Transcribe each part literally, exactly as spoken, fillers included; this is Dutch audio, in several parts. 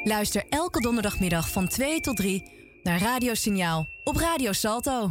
Luister elke donderdagmiddag van twee tot drie naar Radiosignaal op Radio Salto.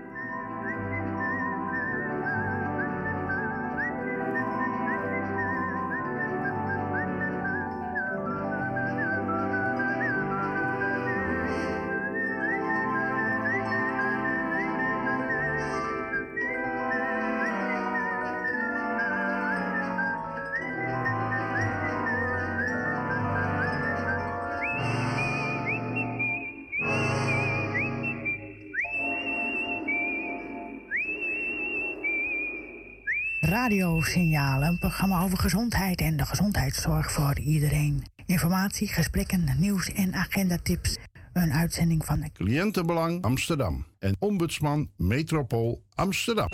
Radiosignaal, een programma over gezondheid en de gezondheidszorg voor iedereen. Informatie, gesprekken, nieuws en agendatips. Een uitzending van Cliëntenbelang Amsterdam en Ombudsman Metropool Amsterdam.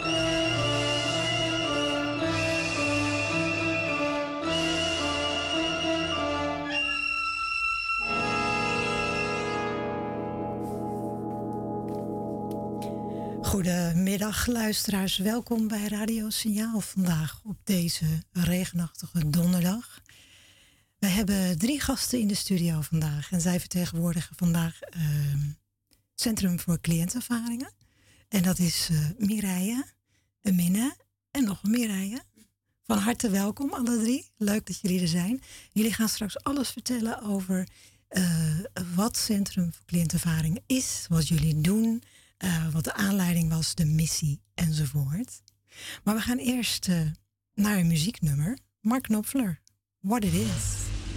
Goedemiddag luisteraars, welkom bij Radio Signaal vandaag op deze regenachtige donderdag. We hebben drie gasten in de studio vandaag en zij vertegenwoordigen vandaag uh, het Centrum voor Cliëntenervaringen. En dat is uh, Mireille, Minne en nog een Mireille. Van harte welkom alle drie, leuk dat jullie er zijn. Jullie gaan straks alles vertellen over uh, wat Centrum voor Cliëntenervaringen is, wat jullie doen. Uh, wat de aanleiding was, de missie enzovoort. Maar we gaan eerst uh, naar een muzieknummer. Mark Knopfler, What It Is.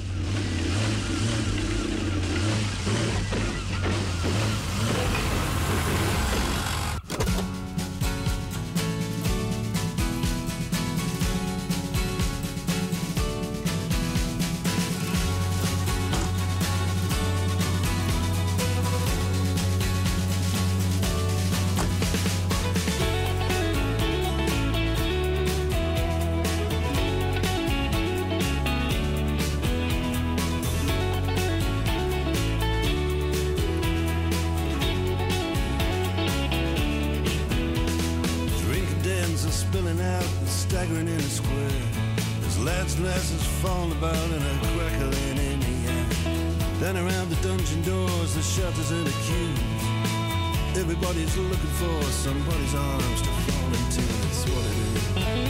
Staggering in the square, there's lads' glasses falling about and a crackling in the air. Down around the dungeon doors, the shutters and the queues. Everybody's looking for somebody's arms to fall into. It's what it is.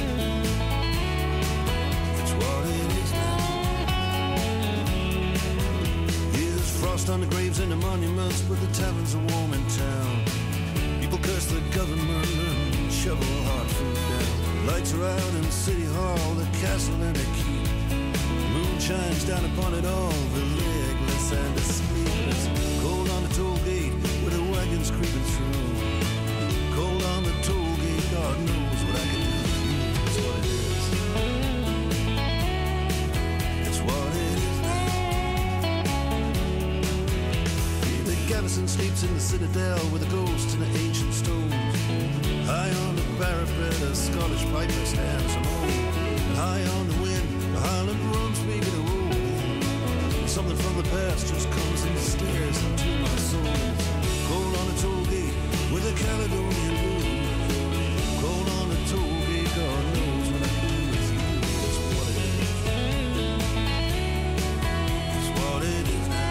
It's what it is now. Here's frost on the graves and the monuments, but the taverns are warm in town. People curse the government and shovel hard food down. Lights are out in City Hall, the castle and the keep. Moon shines down upon it all, the legless and the sleepless. Cold on the toll gate, with the wagons creeping through. Cold on the toll gate, God knows what I can do for you. It's what it is. It's what it is now. The garrison sleeps in the citadel with the ghosts and the ancient stones. High on the parapet, a Scottish piper stands alone. High on the wind, the Highland drums making a roll. Something from the past just comes and stares into my soul. Cold on the toll gate with a Caledonian blue. Cold on the toll gate, God knows what I can do with you. It's what it is. It's what it is now.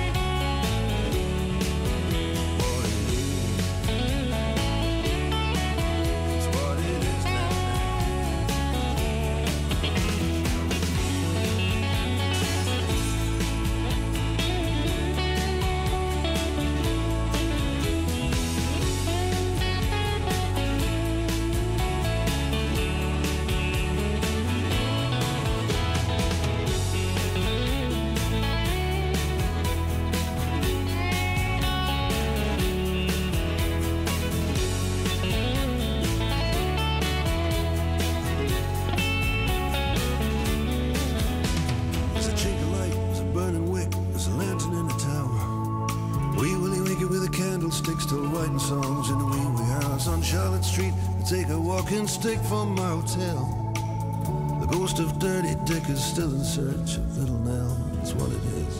Songs in the wee wee house on Charlotte Street. I take a walking stick from my hotel. The ghost of Dirty Dick is still in search of Little Nell. That's what it is.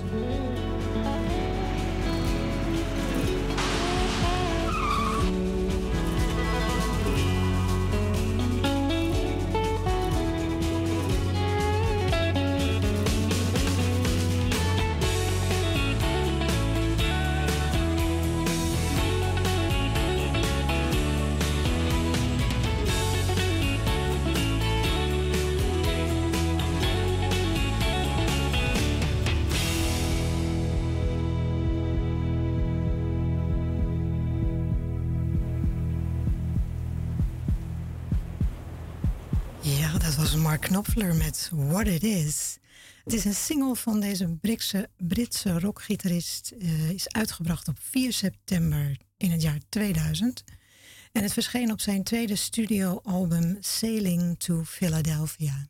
Ja, dat was Mark Knopfler met What It Is. Het is een single van deze Britse, Britse rockgitarist. Uh, is uitgebracht op vier september in het jaar tweeduizend. En het verscheen op zijn tweede studioalbum Sailing to Philadelphia.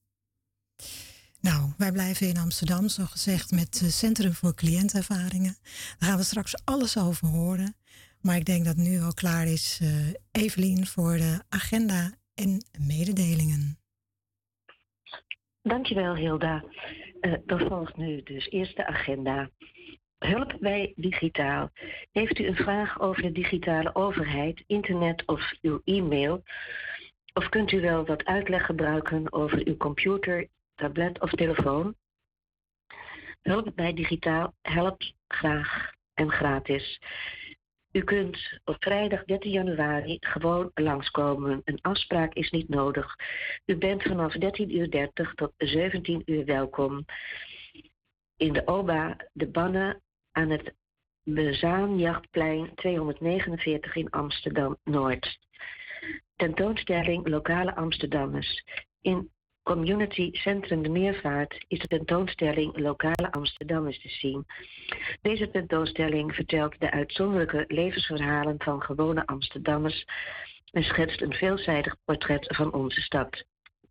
Nou, wij blijven in Amsterdam, zo gezegd, met het Centrum voor Cliëntenervaringen. Daar gaan we straks alles over horen. Maar ik denk dat nu al klaar is uh, Evelien voor de agenda en mededelingen. Dankjewel, Hilda. Uh, dan volgt nu dus eerst de agenda. Hulp bij digitaal. Heeft u een vraag over de digitale overheid, internet of uw e-mail? Of kunt u wel wat uitleg gebruiken over uw computer, tablet of telefoon? Hulp bij digitaal helpt graag en gratis. U kunt op vrijdag dertien januari gewoon langskomen. Een afspraak is niet nodig. U bent vanaf dertien uur dertig tot zeventien uur welkom. In de O B A De Bannen aan het Bezaanjachtplein tweehonderdnegenenveertig in Amsterdam-Noord. Tentoonstelling Lokale Amsterdammers. In Community Centrum de Meervaart is de tentoonstelling Lokale Amsterdammers te zien. Deze tentoonstelling vertelt de uitzonderlijke levensverhalen van gewone Amsterdammers en schetst een veelzijdig portret van onze stad.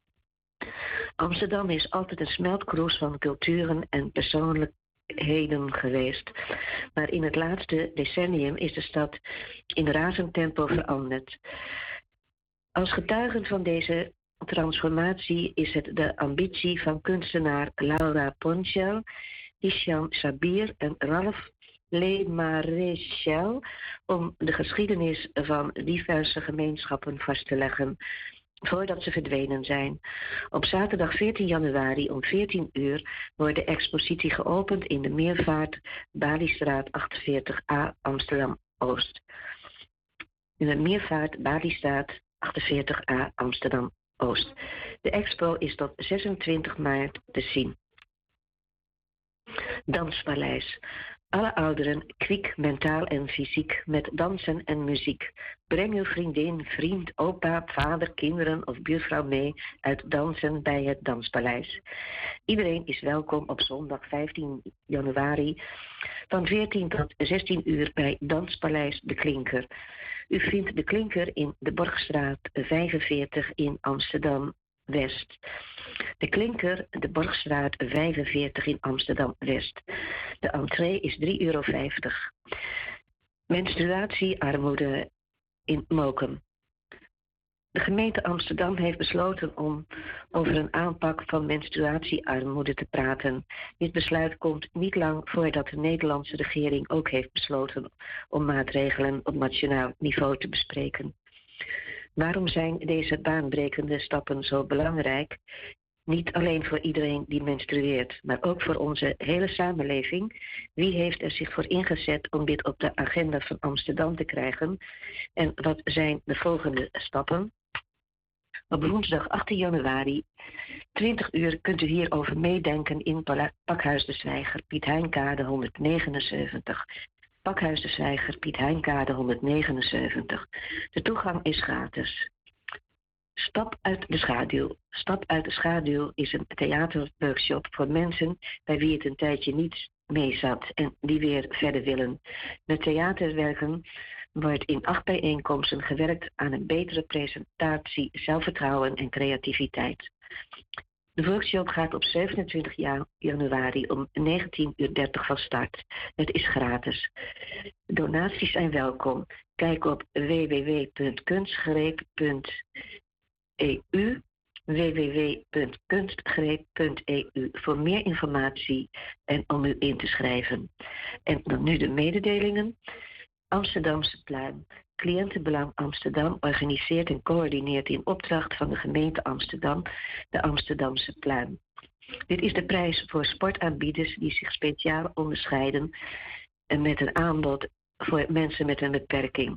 Amsterdam is altijd een smeltkroes van culturen en persoonlijkheden geweest. Maar in het laatste decennium is de stad in razend tempo veranderd. Als getuigen van deze transformatie is het de ambitie van kunstenaar Laura Ponchel, Hisham Sabir en Ralph Le Maréchal om de geschiedenis van diverse gemeenschappen vast te leggen voordat ze verdwenen zijn. Op zaterdag veertien januari om veertien uur wordt de expositie geopend in de Meervaart, Baliestraat achtenveertig A, Amsterdam-Oost. In de Meervaart, Baliestraat achtenveertig A, Amsterdam-Oost. De expo is tot zesentwintig maart te zien. Danspaleis. Alle ouderen, kwiek, mentaal en fysiek, met dansen en muziek. Breng uw vriendin, vriend, opa, vader, kinderen of buurvrouw mee uit dansen bij het Danspaleis. Iedereen is welkom op zondag vijftien januari van veertien tot zestien uur bij Danspaleis De Klinker. U vindt De Klinker in de Borgstraat vijfenveertig in Amsterdam-West. De Klinker, de Borgstraat vijfenveertig in Amsterdam-West. De entree is drie euro vijftig. Menstruatiearmoede in Mokum. De gemeente Amsterdam heeft besloten om over een aanpak van menstruatiearmoede te praten. Dit besluit komt niet lang voordat de Nederlandse regering ook heeft besloten om maatregelen op nationaal niveau te bespreken. Waarom zijn deze baanbrekende stappen zo belangrijk? Niet alleen voor iedereen die menstrueert, maar ook voor onze hele samenleving. Wie heeft er zich voor ingezet om dit op de agenda van Amsterdam te krijgen? En wat zijn de volgende stappen? Op woensdag achttien januari, twintig uur, kunt u hierover meedenken in Pakhuis de Zwijger, Piet Heinkade honderdnegenenzeventig. Pakhuis de Zwijger, Piet Heinkade honderdnegenenzeventig. De toegang is gratis. Stap uit de schaduw. Stap uit de schaduw is een theaterworkshop voor mensen bij wie het een tijdje niet mee zat en die weer verder willen. Met theaterwerken wordt in acht bijeenkomsten gewerkt aan een betere presentatie, zelfvertrouwen en creativiteit. De workshop gaat op zevenentwintig januari om negentien uur dertig van start. Het is gratis. Donaties zijn welkom. Kijk op w w w punt kunstgreep punt e u w w w punt kunstgreep punt e u voor meer informatie en om u in te schrijven. En dan nu de mededelingen. Amsterdamse Pluim. Cliëntenbelang Amsterdam organiseert en coördineert in opdracht van de gemeente Amsterdam de Amsterdamse Pluim. Dit is de prijs voor sportaanbieders die zich speciaal onderscheiden en met een aanbod voor mensen met een beperking.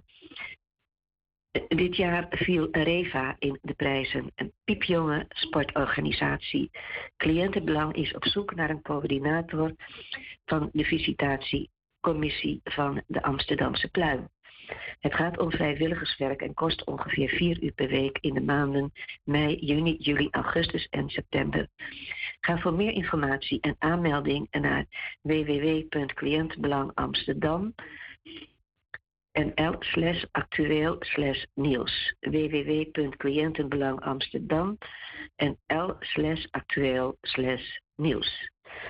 Dit jaar viel Reva in de prijzen, een piepjonge sportorganisatie. Cliëntenbelang is op zoek naar een coördinator van de visitatiecommissie van de Amsterdamse Pluim. Het gaat om vrijwilligerswerk en kost ongeveer vier uur per week in de maanden mei, juni, juli, augustus en september. Ga voor meer informatie en aanmelding naar w w w punt cliëntenbelangamsterdam en l slash actueel slash nieuws. w w w punt cliëntenbelangamsterdam en l slash actueel slash nieuws.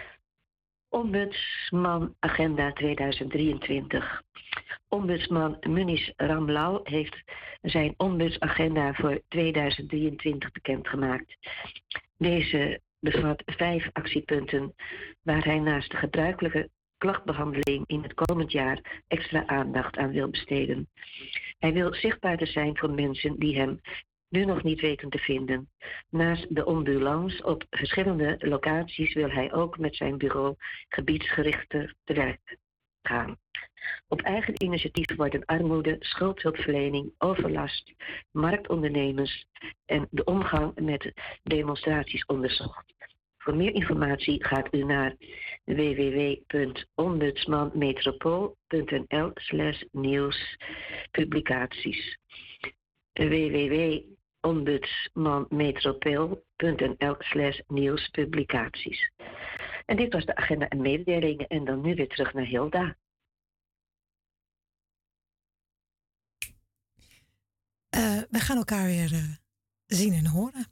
Ombudsman Agenda tweeduizend drieëntwintig. Ombudsman Munis Ramlau heeft zijn ombudsagenda voor tweeduizend drieëntwintig bekendgemaakt. Deze bevat vijf actiepunten waar hij naast de gebruikelijke klachtbehandeling in het komend jaar extra aandacht aan wil besteden. Hij wil zichtbaarder zijn voor mensen die hem nu nog niet weten te vinden. Naast de ambulance op verschillende locaties wil hij ook met zijn bureau gebiedsgerichter te werk gaan. Op eigen initiatief worden armoede, schuldhulpverlening, overlast, marktondernemers en de omgang met demonstraties onderzocht. Voor meer informatie gaat u naar w w w punt ombudsmanmetropool punt n l slash nieuws publicaties. w w w punt ombudsmanmetropool punt n l slash nieuws publicaties. En dit was de agenda en mededelingen en dan nu weer terug naar Hilda. Uh, we gaan elkaar weer uh, zien en horen.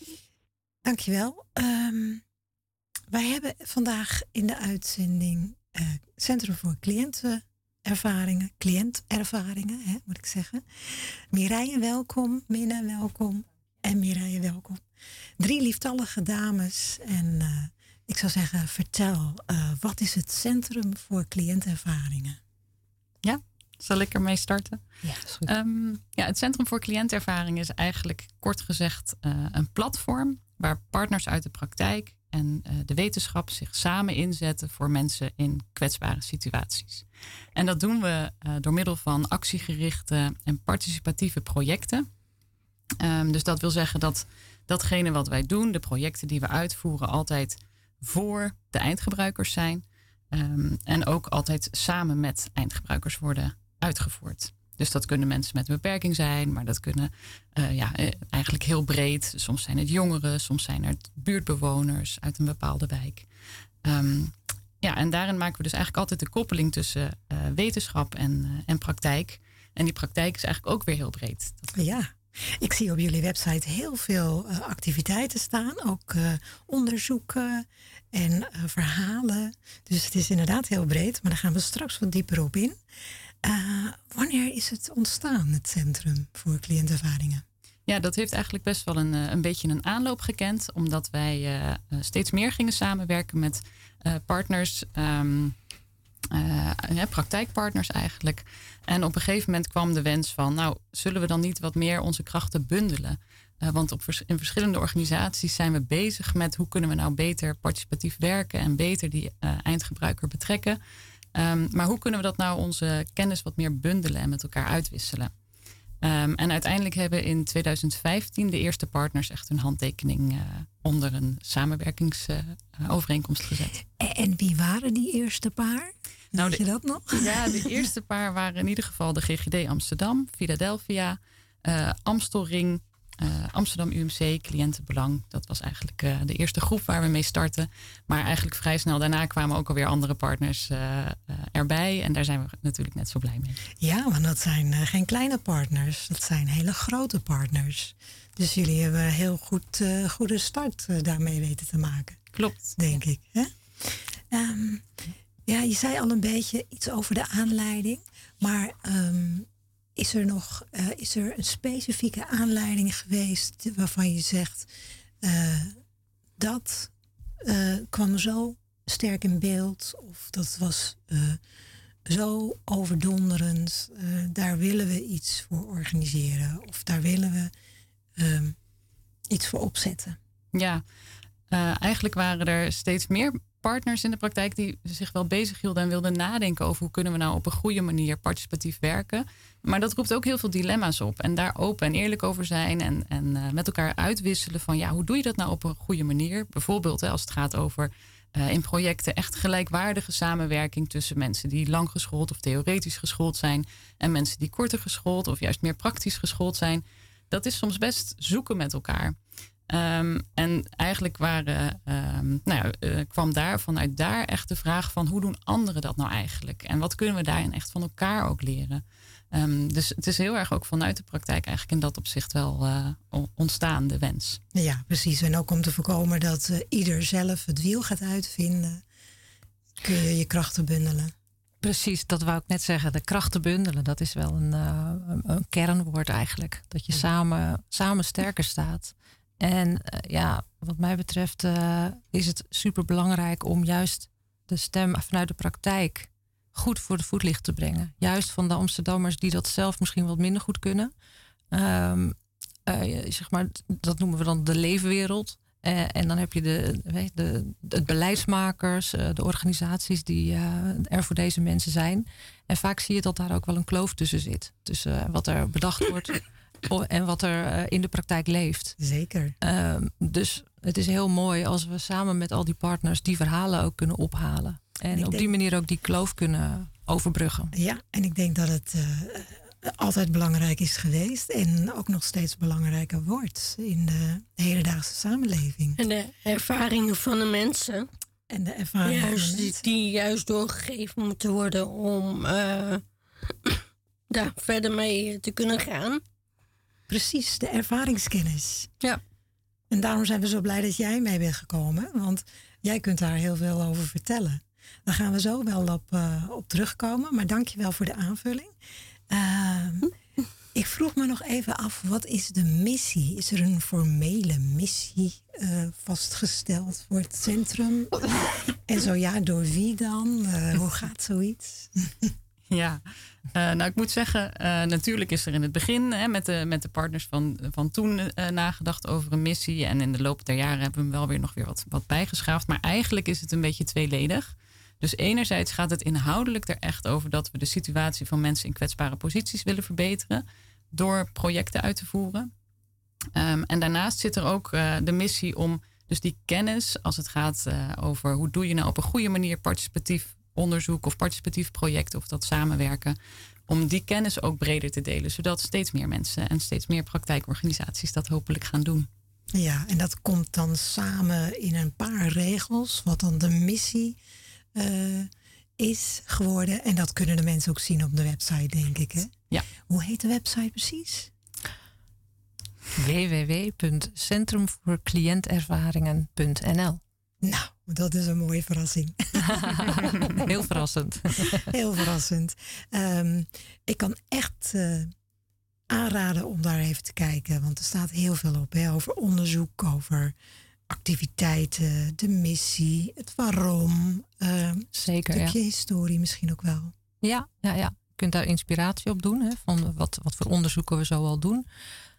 Dankjewel. Um, wij hebben vandaag in de uitzending uh, Centrum voor Cliëntenervaringen, cliëntervaringen, hè, moet ik zeggen. Mireille, welkom. Minne, welkom. En Mireille, welkom. Drie lieftallige dames. En uh, ik zou zeggen, vertel, uh, wat is het Centrum voor Cliëntervaringen? Ja, zal ik ermee starten? Ja, dat is goed. Um, ja, het Centrum voor Cliëntervaringen is eigenlijk kort gezegd uh, een platform waar partners uit de praktijk en uh, de wetenschap zich samen inzetten voor mensen in kwetsbare situaties. En dat doen we uh, door middel van actiegerichte en participatieve projecten. Um, dus dat wil zeggen dat datgene wat wij doen, de projecten die we uitvoeren, altijd voor de eindgebruikers zijn. Um, en ook altijd samen met eindgebruikers worden uitgevoerd. Dus dat kunnen mensen met een beperking zijn, maar dat kunnen uh, ja, eigenlijk heel breed. Soms zijn het jongeren, soms zijn het buurtbewoners uit een bepaalde wijk. Um, ja, en daarin maken we dus eigenlijk altijd de koppeling tussen uh, wetenschap en, uh, en praktijk. En die praktijk is eigenlijk ook weer heel breed. Ja, ik zie op jullie website heel veel uh, activiteiten staan. Ook uh, onderzoeken en uh, verhalen. Dus het is inderdaad heel breed, maar daar gaan we straks wat dieper op in. Uh, wanneer is het ontstaan, het Centrum voor Cliëntervaringen? Ja, dat heeft eigenlijk best wel een, een beetje een aanloop gekend. Omdat wij uh, steeds meer gingen samenwerken met uh, partners, um, uh, ja, praktijkpartners eigenlijk. En op een gegeven moment kwam de wens van, nou, zullen we dan niet wat meer onze krachten bundelen? Uh, want op vers- in verschillende organisaties zijn we bezig met hoe kunnen we nou beter participatief werken en beter die uh, eindgebruiker betrekken. Um, maar hoe kunnen we dat nou onze kennis wat meer bundelen en met elkaar uitwisselen? Um, en uiteindelijk hebben in tweeduizend vijftien de eerste partners echt hun handtekening uh, onder een samenwerkingsovereenkomst uh, gezet. En, en wie waren die eerste paar? Nou, Weet je dat nog? Ja, de eerste paar waren in ieder geval de G G D Amsterdam, Philadelphia, uh, Amstelring, uh, Amsterdam U M C, Cliëntenbelang. Dat was eigenlijk uh, de eerste groep waar we mee startten. Maar eigenlijk vrij snel daarna kwamen ook alweer andere partners uh, uh, erbij. En daar zijn we natuurlijk net zo blij mee. Ja, want dat zijn uh, geen kleine partners. Dat zijn hele grote partners. Dus jullie hebben een heel goed, uh, goede start uh, daarmee weten te maken. Klopt. Denk ik. Hè? Um, ja, je zei al een beetje iets over de aanleiding. Maar um, is er nog uh, is er een specifieke aanleiding geweest waarvan je zegt uh, dat uh, kwam zo sterk in beeld of dat was uh, zo overdonderend, uh, daar willen we iets voor organiseren of daar willen we um, iets voor opzetten? Ja, uh, eigenlijk waren er steeds meer partners in de praktijk die zich wel bezig hielden en wilden nadenken over hoe kunnen we nou op een goede manier participatief werken. Maar dat roept ook heel veel dilemma's op. En daar open en eerlijk over zijn en, en uh, met elkaar uitwisselen van ja, hoe doe je dat nou op een goede manier? Bijvoorbeeld hè, als het gaat over Uh, in projecten echt gelijkwaardige samenwerking tussen mensen die lang geschoold of theoretisch geschoold zijn en mensen die korter geschoold of juist meer praktisch geschoold zijn. Dat is soms best zoeken met elkaar. Um, en eigenlijk waren, um, nou ja, uh, kwam daar vanuit daar echt de vraag van hoe doen anderen dat nou eigenlijk? En wat kunnen we daarin echt van elkaar ook leren? Um, dus het is heel erg ook vanuit de praktijk eigenlijk in dat opzicht wel uh, ontstaan, de wens. Ja, precies. En ook om te voorkomen dat uh, ieder zelf het wiel gaat uitvinden, kun je je krachten bundelen. Precies, dat wou ik net zeggen. De krachten bundelen, dat is wel een, uh, een, een kernwoord eigenlijk. Dat je samen, samen sterker staat. En uh, ja, wat mij betreft uh, is het superbelangrijk om juist de stem vanuit de praktijk goed voor het voetlicht te brengen. Juist van de Amsterdammers die dat zelf misschien wat minder goed kunnen. Um, uh, zeg maar, dat noemen we dan de leefwereld. Uh, en dan heb je de, de, de, de beleidsmakers, uh, de organisaties die uh, er voor deze mensen zijn. En vaak zie je dat daar ook wel een kloof tussen zit. Tussen uh, wat er bedacht wordt en wat er uh, in de praktijk leeft. Zeker. Uh, dus het is heel mooi als we samen met al die partners die verhalen ook kunnen ophalen. En op denk, die manier ook die kloof kunnen overbruggen. Ja, en ik denk dat het uh, altijd belangrijk is geweest. En ook nog steeds belangrijker wordt in de hedendaagse samenleving. En de ervaringen van de mensen. En de ervaringen juist, van de mensen. Die juist doorgegeven moeten worden om uh, daar verder mee te kunnen gaan. Precies, de ervaringskennis. Ja. En daarom zijn we zo blij dat jij mee bent gekomen. Want jij kunt daar heel veel over vertellen. Daar gaan we zo wel op, uh, op terugkomen. Maar dank je wel voor de aanvulling. Uh, ik vroeg me nog even af, wat is de missie? Is er een formele missie uh, vastgesteld voor het centrum? En zo ja, door wie dan? Uh, hoe gaat zoiets? Ja, uh, nou ik moet zeggen, uh, natuurlijk is er in het begin hè, met, de, met de partners van, van toen uh, nagedacht over een missie. En in de loop der jaren hebben we hem wel weer nog weer wat, wat bijgeschaafd. Maar eigenlijk is het een beetje tweeledig. Dus enerzijds gaat het inhoudelijk er echt over dat we de situatie van mensen in kwetsbare posities willen verbeteren door projecten uit te voeren. Um, en daarnaast zit er ook uh, de missie om dus die kennis, als het gaat uh, over hoe doe je nou op een goede manier participatief onderzoek of participatief project of dat samenwerken, om die kennis ook breder te delen, zodat steeds meer mensen en steeds meer praktijkorganisaties dat hopelijk gaan doen. Ja, en dat komt dan samen in een paar regels, wat dan de missie uh, is geworden. En dat kunnen de mensen ook zien op de website, denk ik. Hè? Ja. Hoe heet de website precies? w w w punt centrum voor cliëntervaringen punt n l. Nou, dat is een mooie verrassing. Heel verrassend. Heel verrassend. Um, ik kan echt uh, aanraden om daar even te kijken. Want er staat heel veel op. Hè, over onderzoek, over activiteiten, de missie, het waarom. Uh, Zeker, een stukje ja. historie misschien ook wel. Ja, ja, ja. Je kunt daar inspiratie op doen. Hè, van wat, wat voor onderzoeken we zo al doen.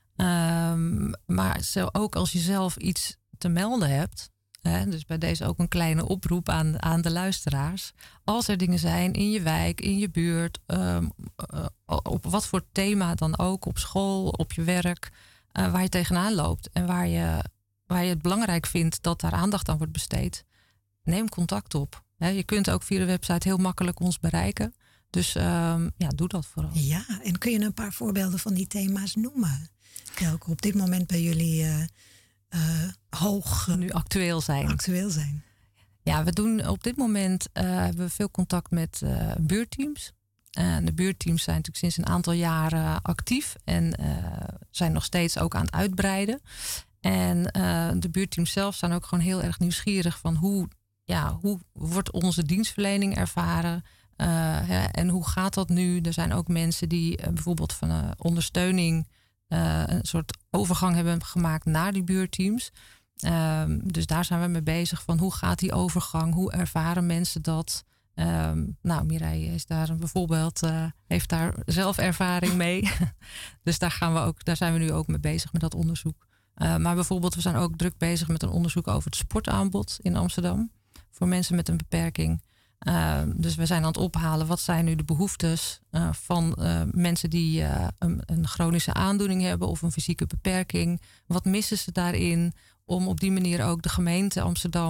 Um, maar zo ook als je zelf iets te melden hebt. Hè, dus bij deze ook een kleine oproep aan, aan de luisteraars. Als er dingen zijn in je wijk, in je buurt, um, uh, op wat voor thema dan ook, op school, op je werk, uh, waar je tegenaan loopt en waar je, waar je het belangrijk vindt dat daar aandacht aan wordt besteed, neem contact op. Hè, je kunt ook via de website heel makkelijk ons bereiken. Dus um, ja, doe dat vooral. Ja, en kun je een paar voorbeelden van die thema's noemen? Welke op dit moment bij jullie Uh, Uh, hoog uh, nu actueel zijn. actueel zijn. Ja, we doen op dit moment uh, hebben we veel contact met uh, buurtteams. Uh, de buurtteams zijn natuurlijk sinds een aantal jaren actief en uh, zijn nog steeds ook aan het uitbreiden. En uh, de buurtteams zelf zijn ook gewoon heel erg nieuwsgierig van hoe, ja, hoe wordt onze dienstverlening ervaren? Uh, ja, en hoe gaat dat nu? Er zijn ook mensen die uh, bijvoorbeeld van uh, ondersteuning Uh, een soort overgang hebben gemaakt naar die buurtteams. Um, dus daar zijn we mee bezig van hoe gaat die overgang? Hoe ervaren mensen dat? Um, nou, Mireille is daar bijvoorbeeld, uh, heeft daar zelf ervaring mee. Dus daar, gaan we ook, daar zijn we nu ook mee bezig met dat onderzoek. Uh, maar bijvoorbeeld, we zijn ook druk bezig met een onderzoek over het sportaanbod in Amsterdam. Voor mensen met een beperking. Uh, dus we zijn aan het ophalen, wat zijn nu de behoeftes uh, van uh, mensen die uh, een, een chronische aandoening hebben of een fysieke beperking. Wat missen ze daarin om op die manier ook de gemeente Amsterdam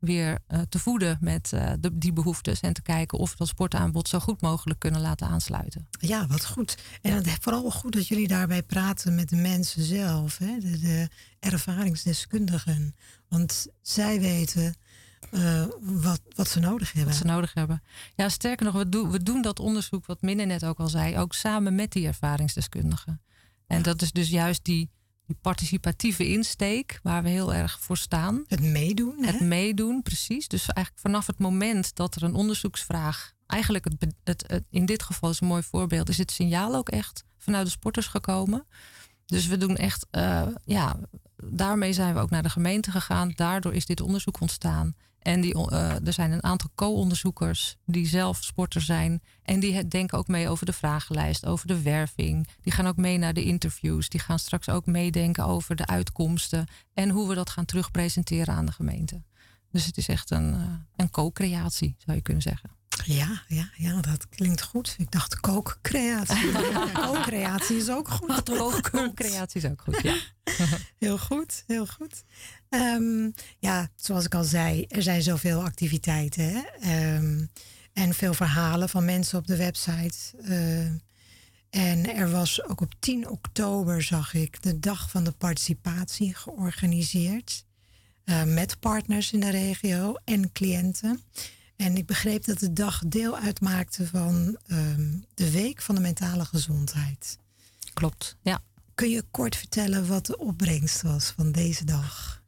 weer uh, te voeden met uh, de, die behoeftes. En te kijken of we dat sportaanbod zo goed mogelijk kunnen laten aansluiten. Ja, wat goed. En het is vooral goed dat jullie daarbij praten met de mensen zelf. Hè? De, de ervaringsdeskundigen. Want zij weten uh, wat, wat ze nodig hebben. Wat ze nodig hebben. Ja, sterker nog, we, do, we doen dat onderzoek, wat Minne net ook al zei, ook samen met die ervaringsdeskundigen. En ja. dat is dus juist die, die participatieve insteek waar we heel erg voor staan. Het meedoen. Het hè? meedoen, precies. Dus eigenlijk vanaf het moment dat er een onderzoeksvraag, eigenlijk het, het, het, in dit geval is een mooi voorbeeld, is het signaal ook echt vanuit de sporters gekomen. Dus we doen echt, uh, ja, daarmee zijn we ook naar de gemeente gegaan. Daardoor is dit onderzoek ontstaan. En die, uh, er zijn een aantal co-onderzoekers die zelf sporter zijn. En die denken ook mee over de vragenlijst, over de werving. Die gaan ook mee naar de interviews. Die gaan straks ook meedenken over de uitkomsten. En hoe we dat gaan terugpresenteren aan de gemeente. Dus het is echt een, uh, een co-creatie, zou je kunnen zeggen. Ja, ja, ja, dat klinkt goed. Ik dacht kookcreatie. Co-creatie is ook goed. Co-creatie is ook goed, ja. Heel goed, heel goed. Um, ja, zoals ik al zei, er zijn zoveel activiteiten. Hè? Um, en veel verhalen van mensen op de website. Uh, en er was ook op tien oktober, zag ik, de dag van de participatie georganiseerd. Uh, met partners in de regio en cliënten. En ik begreep dat de dag deel uitmaakte van um, de Week van de Mentale Gezondheid. Klopt, ja. Kun je kort vertellen wat de opbrengst was van deze dag?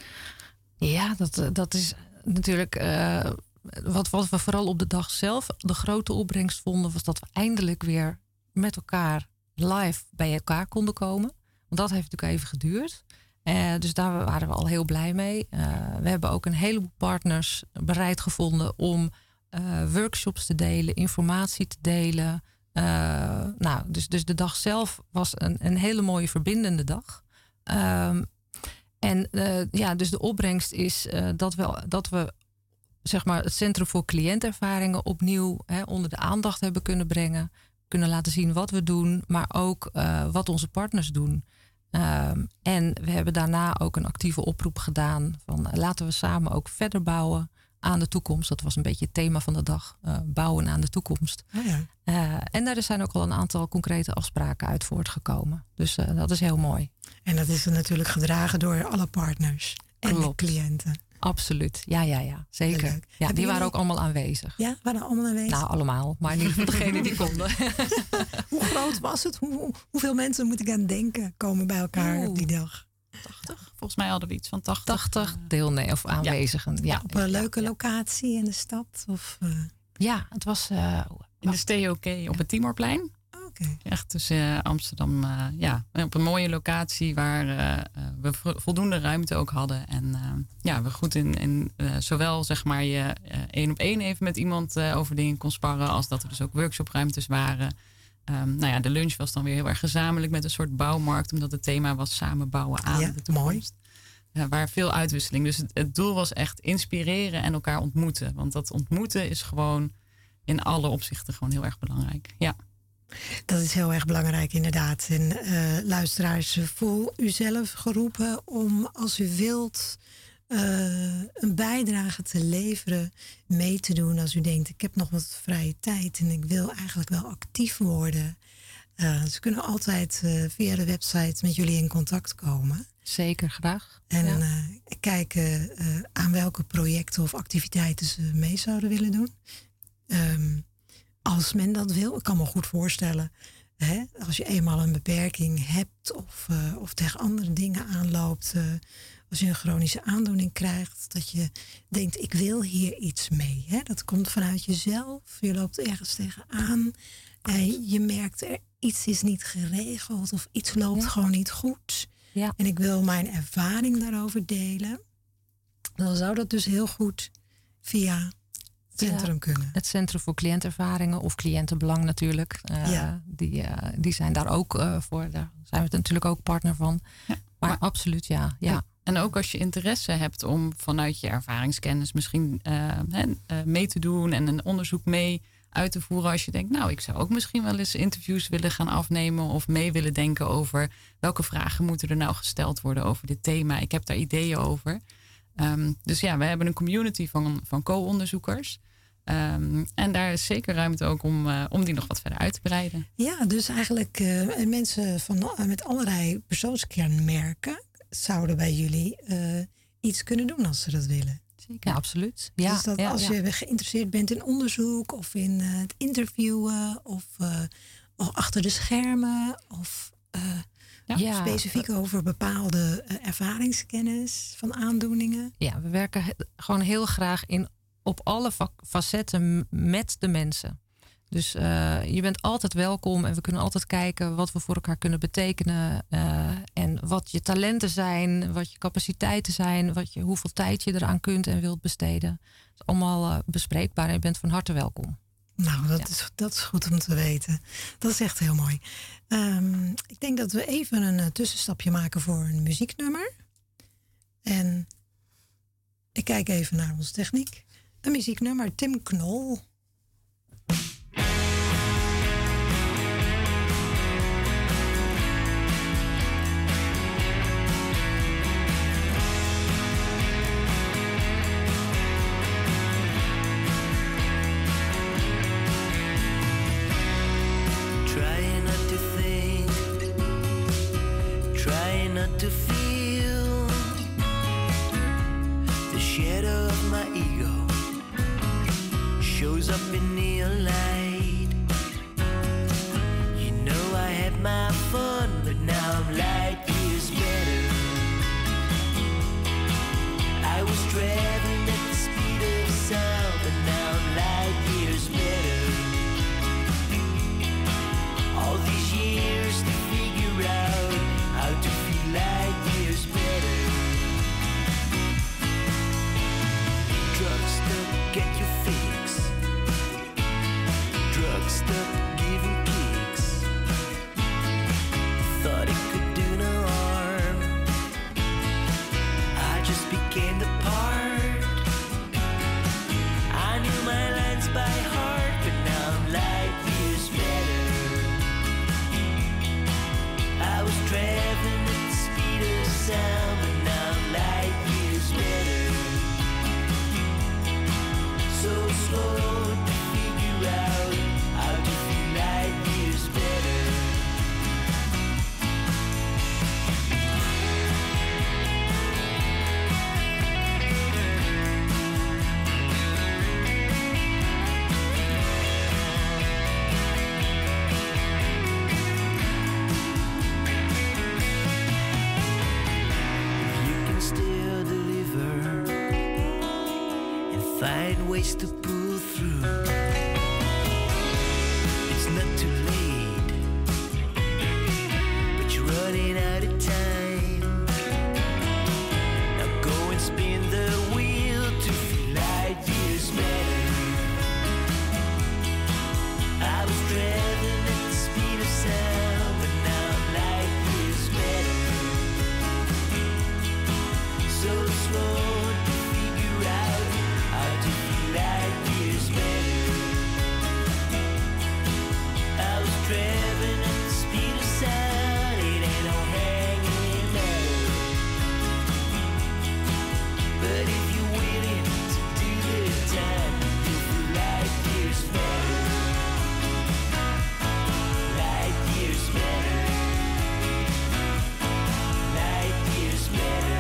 Ja, dat, dat is natuurlijk uh, wat, wat we vooral op de dag zelf de grote opbrengst vonden, was dat we eindelijk weer met elkaar live bij elkaar konden komen. Want dat heeft natuurlijk even geduurd. Uh, dus daar waren we al heel blij mee. Uh, we hebben ook een heleboel partners bereid gevonden om uh, workshops te delen, informatie te delen. Uh, nou, dus, dus de dag zelf was een, een hele mooie verbindende dag. Um, en uh, ja, dus de opbrengst is uh, dat, we, dat we zeg maar, het Centrum voor Cliëntervaringen opnieuw hè, onder de aandacht hebben kunnen brengen. Kunnen laten zien wat we doen, maar ook uh, wat onze partners doen. Um, en we hebben daarna ook een actieve oproep gedaan van uh, laten we samen ook verder bouwen aan de toekomst. Dat was een beetje het thema van de dag, uh, bouwen aan de toekomst. Oh ja. uh, en daar zijn ook al een aantal concrete afspraken uit voortgekomen. Dus uh, dat is heel mooi. En dat is natuurlijk gedragen door alle partners en Klopt. de cliënten. Absoluut, ja, ja, ja, zeker. Ja, die jullie... waren ook allemaal aanwezig. Ja, waren allemaal aanwezig? Nou, allemaal, maar in ieder geval degene die konden. Hoe groot was het? Hoe, hoe, hoeveel mensen moet ik aan denken komen bij elkaar Oeh. op die dag? tachtig. Volgens mij hadden we iets van tachtig. tachtig deelnemers of aanwezigen. Ja. Ja. Op een leuke locatie in de stad? Of, uh... Ja, het was... Uh, in de Stay OK op het Timorplein. Okay. Echt tussen uh, Amsterdam, uh, ja, op een mooie locatie waar uh, we voldoende ruimte ook hadden. En uh, ja, we goed in, in uh, zowel zeg maar je uh, één op één even met iemand uh, over dingen kon sparren, als dat er dus ook workshopruimtes waren. Um, nou ja, de lunch was dan weer heel erg gezamenlijk met een soort bouwmarkt, omdat het thema was samen bouwen aan ja, de toekomst. Ja, waar veel uitwisseling. Dus het, het doel was echt inspireren en elkaar ontmoeten. Want dat ontmoeten is gewoon in alle opzichten gewoon heel erg belangrijk. Ja. Dat is heel erg belangrijk, inderdaad. En uh, luisteraars, voel u zelf geroepen om, als u wilt, uh, een bijdrage te leveren, mee te doen. Als u denkt, ik heb nog wat vrije tijd en ik wil eigenlijk wel actief worden. Uh, ze kunnen altijd uh, via de website met jullie in contact komen. Zeker, graag. En ja. uh, kijken uh, aan welke projecten of activiteiten ze mee zouden willen doen. Um, Als men dat wil, ik kan me goed voorstellen. Hè, als je eenmaal een beperking hebt of, uh, of tegen andere dingen aanloopt. Uh, als je een chronische aandoening krijgt. Dat je denkt, ik wil hier iets mee. Hè? Dat komt vanuit jezelf. Je loopt ergens tegenaan. En je merkt, er iets is niet geregeld. Of iets loopt ja. gewoon niet goed. Ja. En ik wil mijn ervaring daarover delen. Dan zou dat dus heel goed via... Centrum kunnen. Het Centrum voor Cliëntervaringen of Cliëntenbelang natuurlijk. Uh, ja. die, uh, die zijn daar ook uh, voor. Daar zijn we natuurlijk ook partner van. Ja, maar, maar absoluut, ja. ja. En, en ook als je interesse hebt om vanuit je ervaringskennis misschien uh, he, uh, mee te doen en een onderzoek mee uit te voeren. Als je denkt, nou, ik zou ook misschien wel eens interviews willen gaan afnemen of mee willen denken over welke vragen moeten er nou gesteld worden over dit thema. Ik heb daar ideeën over. Um, dus ja, we hebben een community van, van co-onderzoekers. Um, en daar is zeker ruimte ook om, uh, om die nog wat verder uit te breiden. Ja, dus eigenlijk uh, mensen van, uh, met allerlei persoonskenmerken zouden bij jullie uh, iets kunnen doen als ze dat willen. Zeker. Ja, absoluut. Ja, dus dat ja, als ja. je geïnteresseerd bent in onderzoek of in uh, het interviewen of, uh, of achter de schermen of uh, ja, ja. specifiek over bepaalde uh, ervaringskennis van aandoeningen. Ja, we werken he- gewoon heel graag in op alle fa- facetten met de mensen. Dus uh, je bent altijd welkom en we kunnen altijd kijken wat we voor elkaar kunnen betekenen. Uh, en wat je talenten zijn, wat je capaciteiten zijn, wat je, hoeveel tijd je eraan kunt en wilt besteden. Het is allemaal uh, bespreekbaar en je bent van harte welkom. Nou, dat, ja. is, dat is goed om te weten. Dat is echt heel mooi. Um, ik denk dat we even een uh, tussenstapje maken voor een muzieknummer. En ik kijk even naar onze techniek. Een muzieknummer, Tim Knol. To feel the shadow of my ego shows up in neon light. You know I had my fun, but now I'm light years better. I was traveling at the speed of sound, but now I'm light years better. All these years to figure out how to feel light years better. Drugs that get your fix. Drugs that giving kicks. Thought it could do no harm. I just became the part. I knew my lines by heart, but now I'm light years better. I was traveling at the speed of sound, but now I'm light years better. So slow to figure out how to feel light years better. Still deliver and find ways to pull through. It's not too late, but you're running out of time. Now go and spin the wheel to feel light years better. I was traveling at the speed of sound, but now I'm light years better. So slow to figure out how to feel light years better. I was traveling at the speed of sound, it ain't no hanging metal. But if you're willing to do the time, you'll feel light years better. Light years better. Light years better.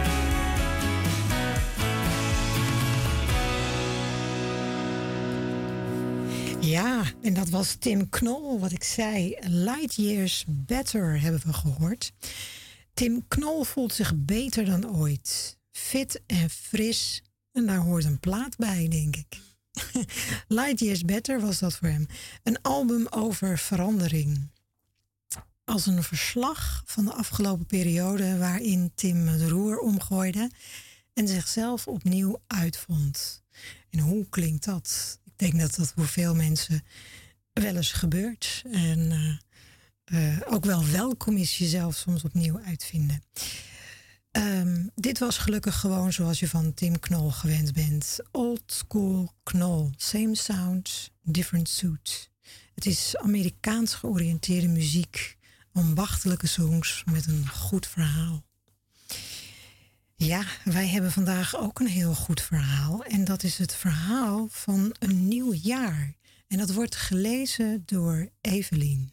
Ja, en dat was Tim Knol, wat ik zei. Light Years Better hebben we gehoord. Tim Knol voelt zich beter dan ooit. Fit en fris. En daar hoort een plaat bij, denk ik. Light Years Better was dat voor hem. Een album over verandering. Als een verslag van de afgelopen periode waarin Tim het roer omgooide en zichzelf opnieuw uitvond. En hoe klinkt dat? Ik denk dat dat voor veel mensen wel eens gebeurt. En uh, uh, ook wel welkom is jezelf soms opnieuw uitvinden. Um, dit was gelukkig gewoon zoals je van Tim Knol gewend bent. Old school Knol. Same sound, different suit. Het is Amerikaans georiënteerde muziek. Ambachtelijke songs met een goed verhaal. Ja, wij hebben vandaag ook een heel goed verhaal. En dat is het verhaal van een nieuw jaar. En dat wordt gelezen door Evelien.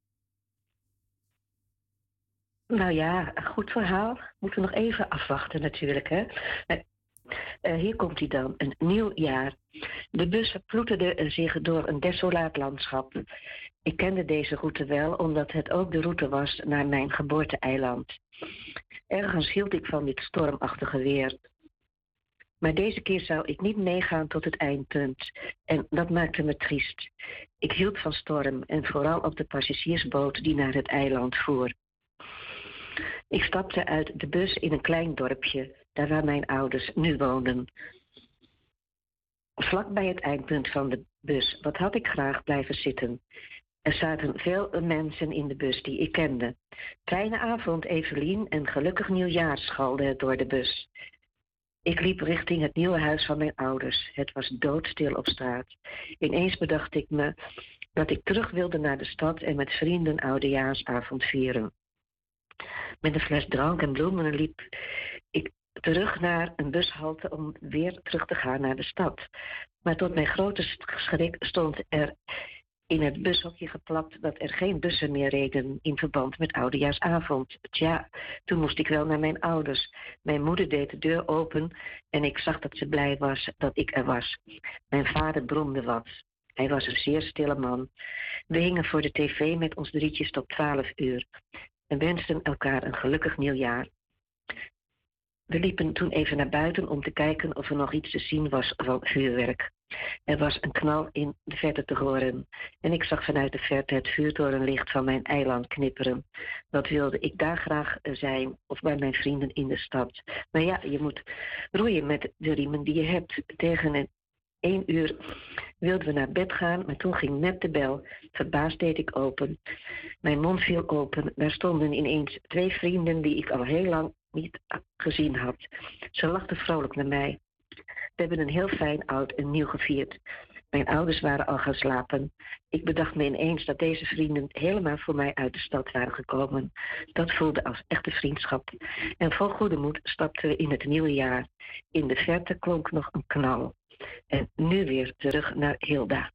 Nou ja, een goed verhaal. Moeten we nog even afwachten natuurlijk. Hè? Uh, hier komt hij dan, een nieuw jaar. De bus ploeterde zich door een desolaat landschap. Ik kende deze route wel, omdat het ook de route was naar mijn geboorte-eiland. Ergens hield ik van dit stormachtige weer. Maar deze keer zou ik niet meegaan tot het eindpunt. En dat maakte me triest. Ik hield van storm en vooral op de passagiersboot die naar het eiland voer. Ik stapte uit de bus in een klein dorpje, daar waar mijn ouders nu woonden. Vlak bij het eindpunt van de bus, wat had ik graag blijven zitten. Er zaten veel mensen in de bus die ik kende. Fijne avond, Evelien, en gelukkig nieuwjaar, schalde het door de bus. Ik liep richting het nieuwe huis van mijn ouders. Het was doodstil op straat. Ineens bedacht ik me dat ik terug wilde naar de stad en met vrienden oudejaarsavond vieren. Met een fles drank en bloemen liep ik terug naar een bushalte om weer terug te gaan naar de stad. Maar tot mijn grote schrik stond er in het bushokje geplakt dat er geen bussen meer reden in verband met oudejaarsavond. Tja, toen moest ik wel naar mijn ouders. Mijn moeder deed de deur open en ik zag dat ze blij was dat ik er was. Mijn vader bromde wat. Hij was een zeer stille man. We hingen voor de tv met ons drietjes tot twaalf uur en wensten elkaar een gelukkig nieuwjaar. We liepen toen even naar buiten om te kijken of er nog iets te zien was van vuurwerk. Er was een knal in de verte te horen en ik zag vanuit de verte het vuurtorenlicht van mijn eiland knipperen. Wat wilde ik daar graag zijn of bij mijn vrienden in de stad. Maar ja, je moet roeien met de riemen die je hebt. Tegen een één uur wilden we naar bed gaan, maar toen ging net de bel. Verbaasd deed ik open. Mijn mond viel open. Daar stonden ineens twee vrienden die ik al heel lang niet gezien had. Ze lachten vrolijk naar mij. We hebben een heel fijn oud en nieuw gevierd. Mijn ouders waren al gaan slapen. Ik bedacht me ineens dat deze vrienden helemaal voor mij uit de stad waren gekomen. Dat voelde als echte vriendschap. En vol goede moed stapten we in het nieuwe jaar. In de verte klonk nog een knal. En nu weer terug naar Hilda.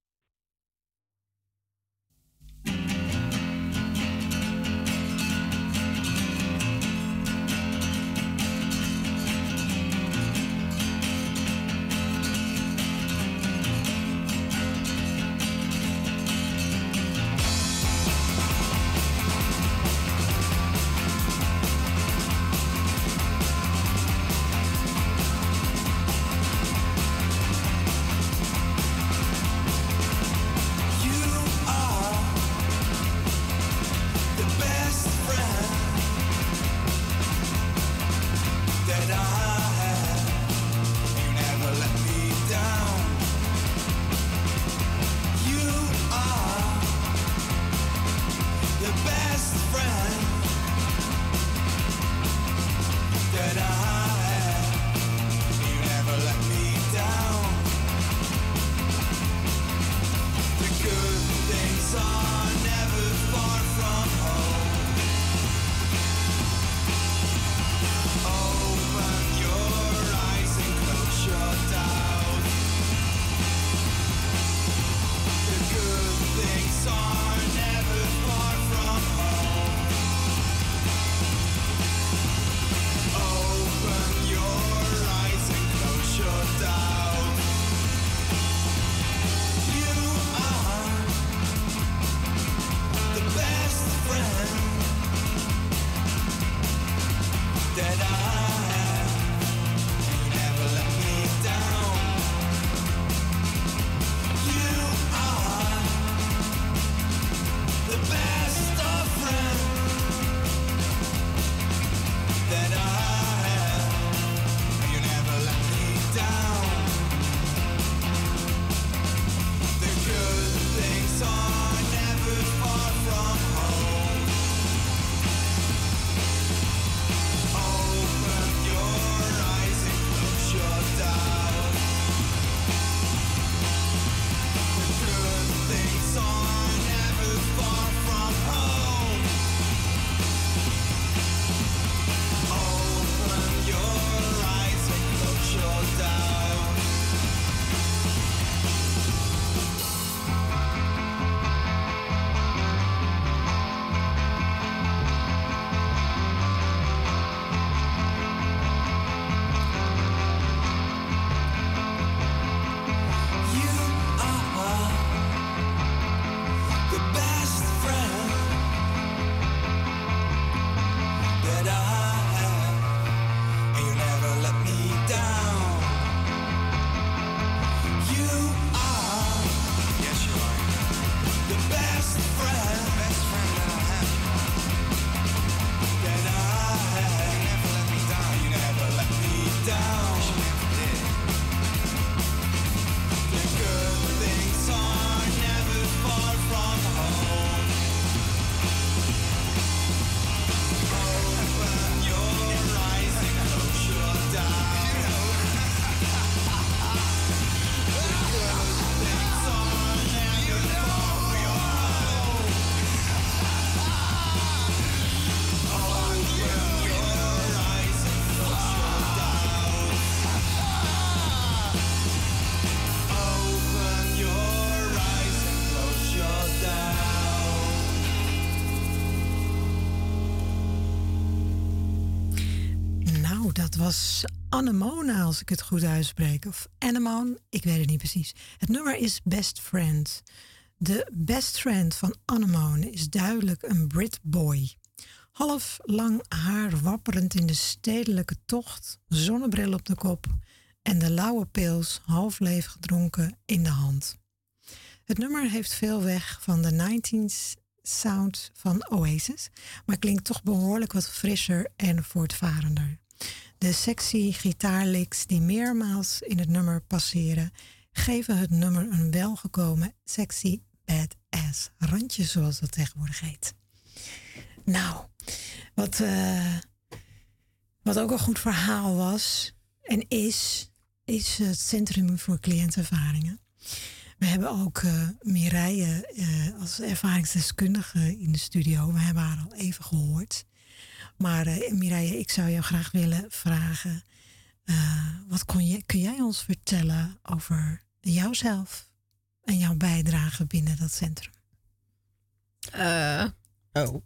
was Anemone, als ik het goed uitspreek. Of Anemone, ik weet het niet precies. Het nummer is Best Friend. De best friend van Anemone is duidelijk een Britboy. Half lang haar wapperend in de stedelijke tocht, zonnebril op de kop en de lauwe pils half leeg gedronken in de hand. Het nummer heeft veel weg van de negentiger sound van Oasis, maar klinkt toch behoorlijk wat frisser en voortvarender. De sexy gitaarlicks die meermaals in het nummer passeren, geven het nummer een welgekomen sexy badass randje, zoals dat tegenwoordig heet. Nou, wat, uh, wat ook een goed verhaal was en is, is het Centrum voor Cliëntervaringen. We hebben ook uh, Mireille uh, als ervaringsdeskundige in de studio. We hebben haar al even gehoord. Maar uh, Mireille, ik zou jou graag willen vragen. Uh, wat kon je, kun jij ons vertellen over jouzelf en jouw bijdrage binnen dat centrum? Uh, oh.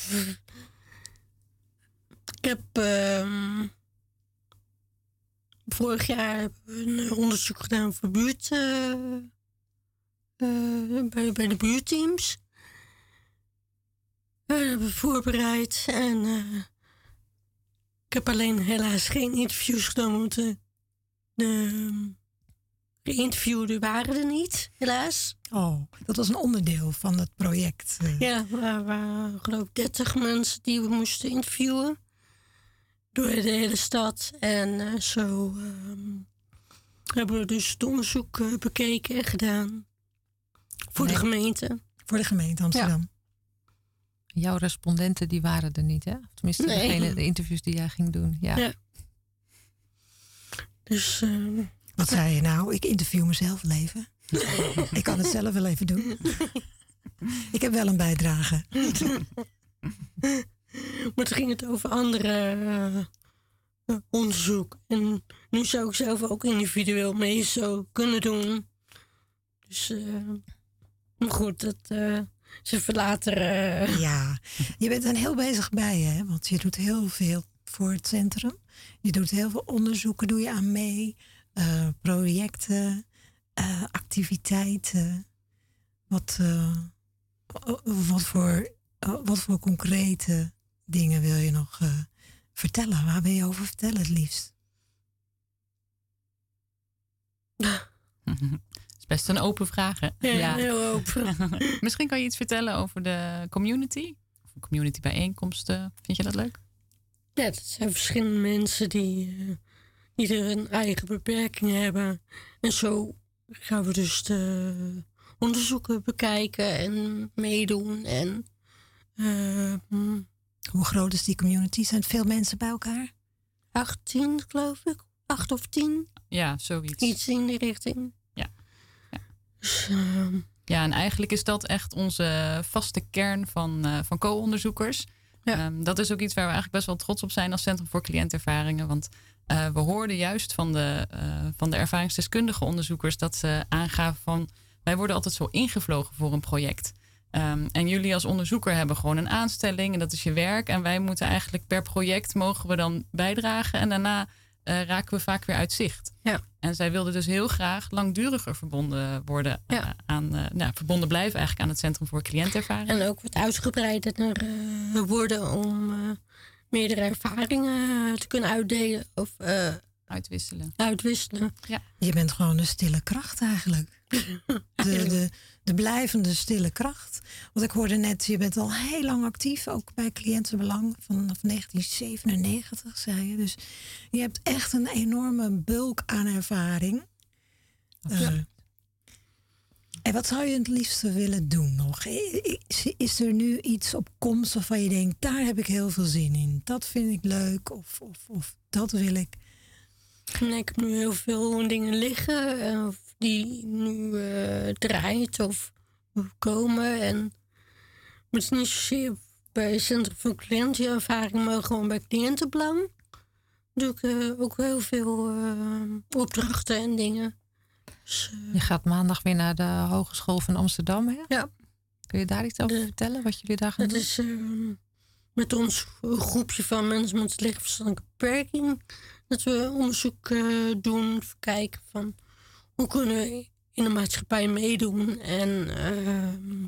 Ik heb uh, vorig jaar een onderzoek gedaan voor buurt, uh, uh, bij, bij de buurteams. We hebben voorbereid en uh, ik heb alleen helaas geen interviews genomen, want de, de geïnterviewden waren er niet, helaas. Oh, dat was een onderdeel van het project. Uh. Ja, we waren geloof ik dertig mensen die we moesten interviewen. Door de hele stad. En uh, zo uh, hebben we dus het onderzoek uh, bekeken en gedaan. Voor nee. de gemeente. Voor de gemeente Amsterdam. Ja. Jouw respondenten die waren er niet, hè? Tenminste, nee. degene, de interviews die jij ging doen. Ja. ja. Dus... Uh, Wat zei je nou? Ik interview mezelf wel even. Ik kan het zelf wel even doen. Ik heb wel een bijdrage. Maar toen ging het over andere uh, onderzoek. En nu zou ik zelf ook individueel mee zo kunnen doen. Dus, uh, maar goed, dat uh, is even later. Uh... Ja, je bent er heel bezig bij, hè? Want je doet heel veel voor het centrum. Je doet heel veel onderzoeken, doe je aan mee. Uh, projecten, uh, activiteiten. Wat, uh, wat, voor, uh, wat voor concrete dingen wil je nog uh, vertellen? Waar wil je over vertellen het liefst? Dat is best een open vraag, hè? Ja, ja. Heel open. Misschien kan je iets vertellen over de community? Of community bijeenkomsten. Vind je dat leuk? Ja, dat zijn verschillende mensen die... Uh, die er een eigen beperking hebben. En zo gaan we dus de onderzoeken bekijken en meedoen. En, uh, hoe groot is die community? Zijn het veel mensen bij elkaar? achttien, geloof ik. Acht of tien. Ja, zoiets. Iets in die richting. Ja. Ja, dus, uh, ja en eigenlijk is dat echt onze vaste kern van, uh, van co-onderzoekers. Ja. Um, dat is ook iets waar we eigenlijk best wel trots op zijn als Centrum voor Cliëntervaringen. Want uh, we hoorden juist van de, uh, van de ervaringsdeskundige onderzoekers dat ze aangaven van... wij worden altijd zo ingevlogen voor een project. Um, en jullie als onderzoeker hebben gewoon een aanstelling en dat is je werk. En wij moeten eigenlijk per project mogen we dan bijdragen. En daarna uh, raken we vaak weer uit zicht. Ja. En zij wilden dus heel graag langduriger verbonden worden ja. uh, aan, uh, nou, verbonden blijven eigenlijk aan het Centrum voor Cliëntervaring. En ook wat uitgebreider uh, worden om uh, meerdere ervaringen te kunnen uitdelen of uh, uitwisselen. uitwisselen. Ja. Je bent gewoon de stille kracht eigenlijk. De, de, de blijvende stille kracht. Want ik hoorde net, je bent al heel lang actief, ook bij Cliëntenbelang, vanaf negentien zevenennegentig, zei je. Dus je hebt echt een enorme bulk aan ervaring. Uh, en wat zou je het liefste willen doen nog? Is, is er nu iets op komst waarvan je denkt, daar heb ik heel veel zin in. Dat vind ik leuk of, of, of dat wil ik. Nee, ik heb nu heel veel dingen liggen of die nu uh, draait of, of komen. En, maar het is niet zozeer bij het Centrum voor Cliëntenervaring, maar gewoon bij Cliëntenbelang. Doe ik uh, ook heel veel uh, opdrachten en dingen. Dus, uh, je gaat maandag weer naar de Hogeschool van Amsterdam, hè? Ja. Kun je daar iets over de, vertellen, wat jullie daar gaan dat doen? Is, uh, met ons groepje van mensen met lichte verstandelijke beperking, dat we onderzoek uh, doen, even kijken van hoe kunnen we in de maatschappij meedoen en uh,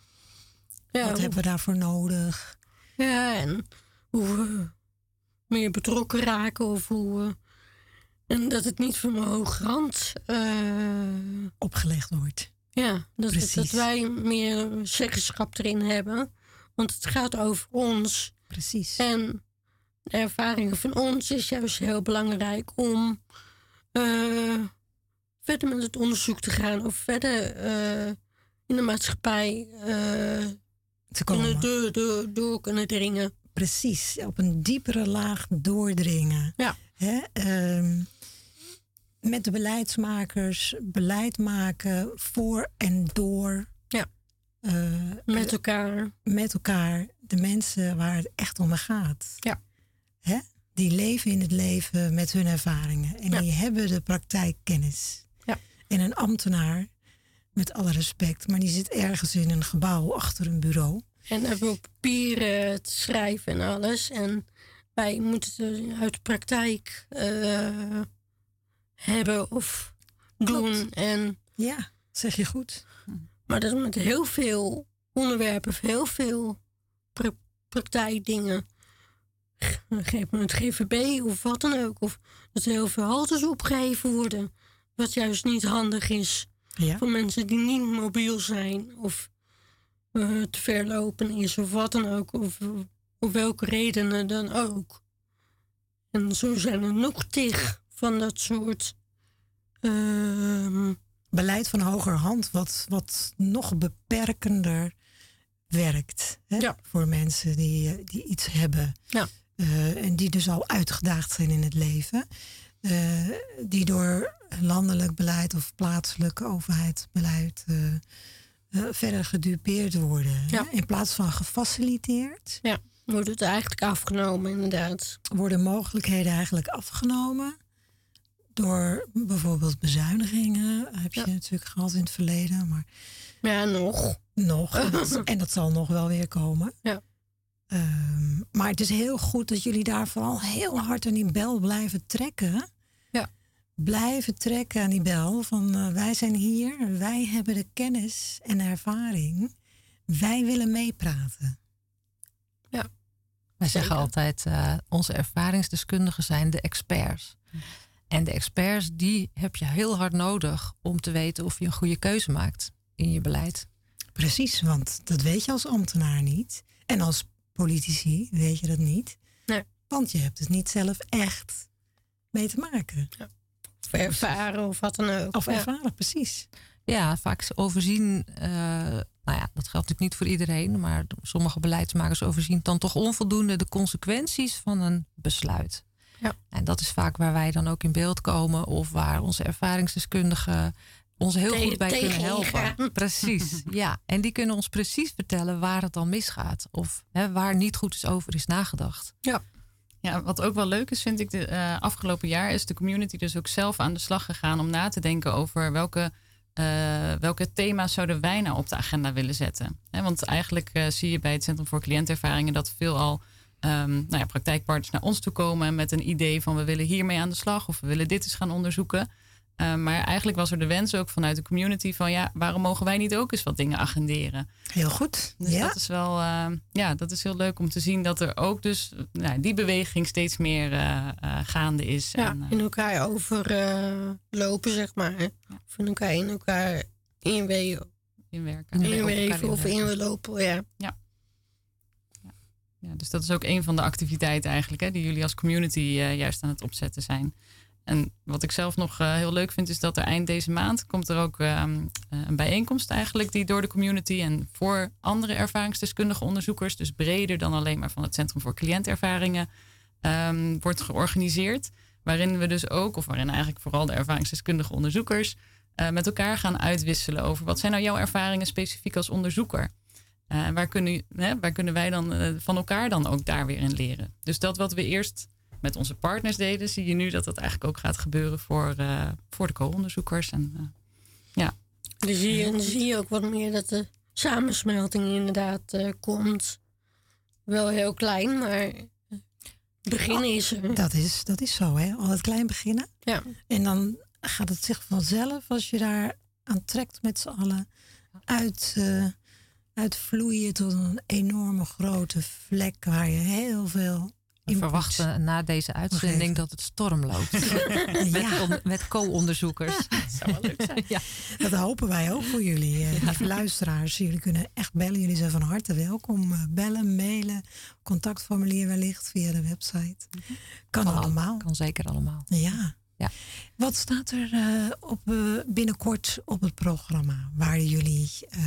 ja, wat hebben we daarvoor nodig? Ja, en hoe we meer betrokken raken of hoe we, en dat het niet van mijn hoge rand uh, opgelegd wordt. Ja, dat, het, dat wij meer zeggenschap erin hebben. Want het gaat over ons. Precies. En de ervaringen van ons is juist heel belangrijk om uh, verder met het onderzoek te gaan. Of verder uh, in de maatschappij uh, te komen. Door, door, door kunnen dringen. Precies, op een diepere laag doordringen. Ja. Hè? Uh, met de beleidsmakers beleid maken voor en door. Ja. Uh, met elkaar. Met elkaar. De mensen waar het echt om gaat. Ja. Hè? Die leven in het leven met hun ervaringen. En ja. die hebben de praktijkkennis. Ja. En een ambtenaar, met alle respect, maar die zit ergens in een gebouw achter een bureau. En hebben op papieren te schrijven en alles. En wij moeten het uit de praktijk uh, hebben of doen. Klopt. En, ja, zeg je goed. Maar dat is met heel veel onderwerpen, heel veel pra- praktijkdingen. Geef me het G V B of wat dan ook. Of dat er heel veel haltes opgegeven worden. Wat juist niet handig is. Ja. Voor mensen die niet mobiel zijn. Of uh, te ver lopen is of wat dan ook. Of om welke redenen dan ook. En zo zijn er nog tig van dat soort Uh, beleid van hogerhand, wat, wat nog beperkender werkt. Hè? Ja. Voor mensen die, die iets hebben. Ja. Uh, en die dus al uitgedaagd zijn in het leven. Uh, die door landelijk beleid of plaatselijk overheidsbeleid uh, uh, verder gedupeerd worden. Ja. Hè? In plaats van gefaciliteerd. Ja, wordt het eigenlijk afgenomen inderdaad. Worden mogelijkheden eigenlijk afgenomen. Door bijvoorbeeld bezuinigingen. Heb je ja. natuurlijk gehad in het verleden. Maar ja, nog. Nog. En dat, en dat zal nog wel weer komen. Ja. Um, maar het is heel goed dat jullie daar vooral heel hard aan die bel blijven trekken. Ja. Blijven trekken aan die bel. Van uh, wij zijn hier. Wij hebben de kennis en ervaring. Wij willen meepraten. Ja. Wij zeggen Zeker. altijd, uh, onze ervaringsdeskundigen zijn de experts. En de experts, die heb je heel hard nodig om te weten of je een goede keuze maakt in je beleid. Precies, want dat weet je als ambtenaar niet. En als politici weet je dat niet. Nee. Want je hebt het niet zelf echt mee te maken. Ja. Of ervaren of wat dan ook. Of ja. ervaren, precies. Ja, vaak overzien, uh, nou ja, dat geldt natuurlijk niet voor iedereen, maar sommige beleidsmakers overzien dan toch onvoldoende de consequenties van een besluit. Ja. En dat is vaak waar wij dan ook in beeld komen of waar onze ervaringsdeskundigen ons heel Tegen, goed bij kunnen helpen. gaan. Precies, ja. En die kunnen ons precies vertellen waar het dan misgaat of hè, waar niet goed is over is nagedacht. Ja. Ja, wat ook wel leuk is, vind ik, de uh, afgelopen jaar is de community dus ook zelf aan de slag gegaan om na te denken over welke, uh, welke thema's zouden wij nou op de agenda willen zetten. He, want eigenlijk uh, zie je bij het Centrum voor Cliëntervaringen dat veelal um, nou ja, praktijkpartners naar ons toe komen met een idee van we willen hiermee aan de slag of we willen dit eens gaan onderzoeken. Uh, maar eigenlijk was er de wens ook vanuit de community van ja, waarom mogen wij niet ook eens wat dingen agenderen? Heel goed. Dus ja. dat is wel, uh, ja, dat is heel leuk om te zien dat er ook dus nou, die beweging steeds meer uh, uh, gaande is. Ja, en, uh, in elkaar overlopen, uh, zeg maar. Hè? Ja. Of in elkaar in elkaar inweven. Inwerken. Inweven of inlopen, ja. ja. Ja. Ja, dus dat is ook een van de activiteiten eigenlijk, hè, die jullie als community uh, juist aan het opzetten zijn. En wat ik zelf nog uh, heel leuk vind is dat er eind deze maand komt er ook uh, een bijeenkomst eigenlijk die door de community en voor andere ervaringsdeskundige onderzoekers, dus breder dan alleen maar van het Centrum voor Cliëntervaringen, um, wordt georganiseerd. Waarin we dus ook, of waarin eigenlijk vooral de ervaringsdeskundige onderzoekers uh, met elkaar gaan uitwisselen over wat zijn nou jouw ervaringen specifiek als onderzoeker. Uh, waar, kunnen, hè, waar kunnen wij dan uh, van elkaar dan ook daar weer in leren. Dus dat wat we eerst met onze partners deden, zie je nu dat dat eigenlijk ook gaat gebeuren voor, uh, voor de co-onderzoekers. En, uh, ja. Dan zie, je, dan zie je ook wat meer dat de samensmelting inderdaad uh, komt. wel heel klein, maar beginnen is er. Dat is, dat is zo, hè? Al het klein beginnen. Ja. En dan gaat het zich vanzelf, als je daar aan trekt met z'n allen, uit, uh, uitvloeien tot een enorme grote vlek waar je heel veel... We verwachten na deze uitzending dat het storm loopt. Ja. Met, met co-onderzoekers. Dat zou wel leuk zijn. Ja. Dat hopen wij ook voor jullie, uh, lieve luisteraars. Jullie kunnen echt bellen. Jullie zijn van harte welkom. Uh, bellen, mailen, contactformulier wellicht via de website. Kan, kan allemaal. Kan zeker allemaal. Ja. Ja. Wat staat er uh, op, uh, binnenkort op het programma waar jullie uh,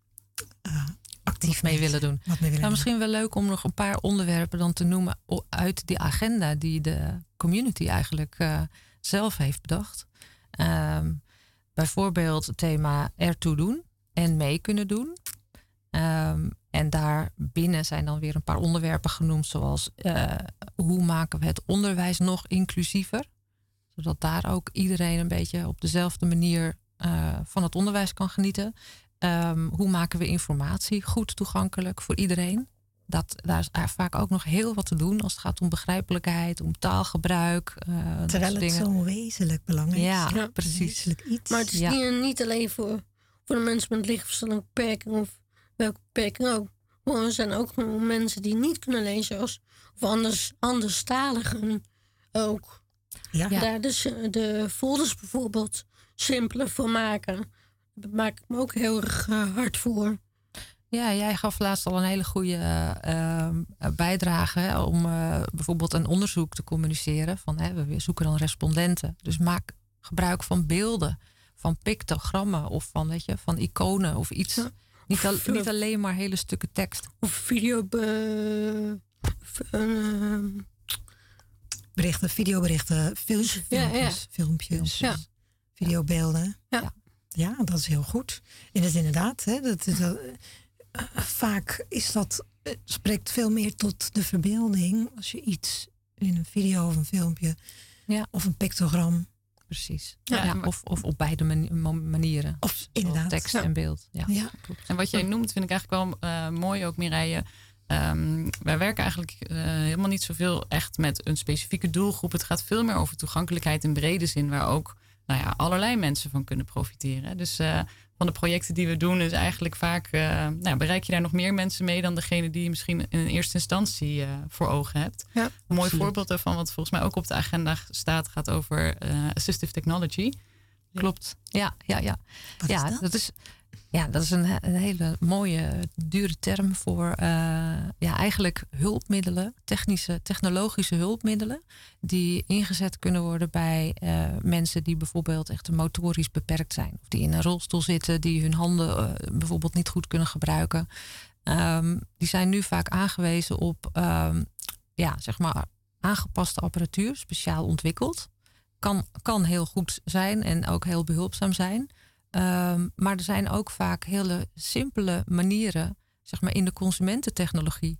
uh, actief mee willen doen? Wat mee willen nou, doen? Misschien wel leuk om nog een paar onderwerpen dan te noemen uit die agenda die de community eigenlijk uh, zelf heeft bedacht. Um, bijvoorbeeld het thema ertoe doen en mee kunnen doen. Um, en daarbinnen zijn dan weer een paar onderwerpen genoemd, zoals uh, hoe maken we het onderwijs nog inclusiever? Zodat daar ook iedereen een beetje op dezelfde manier uh, van het onderwijs kan genieten. Um, hoe maken we informatie goed toegankelijk voor iedereen? Dat, daar is er vaak ook nog heel wat te doen als het gaat om begrijpelijkheid, om taalgebruik. Uh, Terwijl het dingen. zo wezenlijk belangrijk is. Ja, Ja, precies. Iets. Maar het is Ja. niet, niet alleen voor, voor de mensen met lichtverstandelijke beperking of welke beperking ook. Maar er zijn ook gewoon mensen die niet kunnen lezen als, of anders, anderstaligen ook. Ja. Ja. Daar dus uh, de folders bijvoorbeeld simpeler voor maken. Daar maak ik me ook heel erg uh, hard voor. Ja, jij gaf laatst al een hele goede uh, bijdrage hè, om uh, bijvoorbeeld een onderzoek te communiceren. Van, hè, we zoeken dan respondenten. Dus maak gebruik van beelden, van pictogrammen of van, weet je, van iconen of iets. Ja. Niet, al, Of, niet alleen maar hele stukken tekst. Of video... Be, uh, Berichten, videoberichten, filmpjes, Ja, ja. filmpjes, Ja. videobeelden. Ja. Ja, dat is heel goed. En dat is inderdaad, hè, dat, dat, uh, vaak is dat, uh, spreekt veel meer tot de verbeelding als je iets in een video of een filmpje Ja. of een pictogram. Precies. Ja, Ja, maar- of, of op beide mani- manieren. Of Zowel inderdaad. tekst Ja. en beeld. Ja. Ja. En wat jij noemt vind ik eigenlijk wel uh, mooi ook, Mireille. Um, wij werken eigenlijk uh, helemaal niet zoveel echt met een specifieke doelgroep. Het gaat veel meer over toegankelijkheid in brede zin, waar ook nou ja, allerlei mensen van kunnen profiteren. Dus uh, van de projecten die we doen is eigenlijk vaak, uh, nou, bereik je daar nog meer mensen mee dan degene die je misschien in eerste instantie uh, voor ogen hebt. Ja, een mooi absoluut. voorbeeld daarvan, wat volgens mij ook op de agenda staat, gaat over uh, assistive technology. Klopt. Ja, ja, ja. Wat ja, is dat? dat is, ja, dat is een, een hele mooie, dure term voor uh, ja, eigenlijk hulpmiddelen, technische, technologische hulpmiddelen, die ingezet kunnen worden bij uh, mensen die bijvoorbeeld echt motorisch beperkt zijn. Of die in een rolstoel zitten, die hun handen uh, bijvoorbeeld niet goed kunnen gebruiken. Um, die zijn nu vaak aangewezen op um, ja, zeg maar aangepaste apparatuur, speciaal ontwikkeld. Kan, kan heel goed zijn en ook heel behulpzaam zijn. Um, maar er zijn ook vaak hele simpele manieren, zeg maar in de consumententechnologie,